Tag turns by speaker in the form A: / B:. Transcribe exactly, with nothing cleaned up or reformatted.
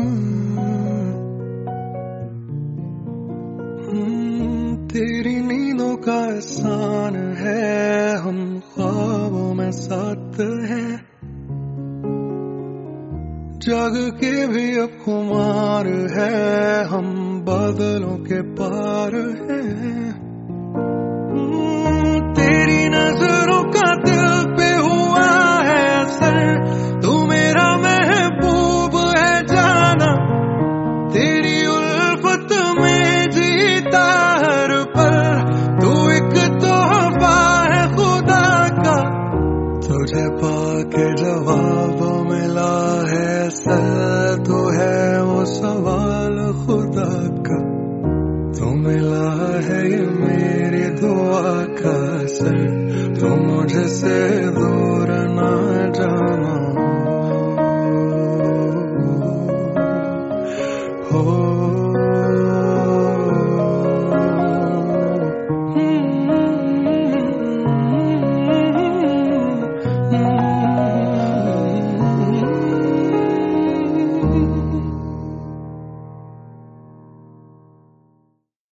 A: तेरी नींदों का एहसान है, हम ख्वाबों में साथ हैं, जग के भी अब खुमार है, हम बादलों के पार हैं। तेरी नजरों का दिल पे हुआ है असर, तू मेरा महबूब है जाना, तेरी उल्फत में जीता हर पल, तू एक तोहफा है खुदा का, तुझे पाके जवाब मिला है असल, तू है वो सवाल खुदा का, तू मिला है ये मेरी दुआ का असर, तू मुझसे दूर ना जाना हो।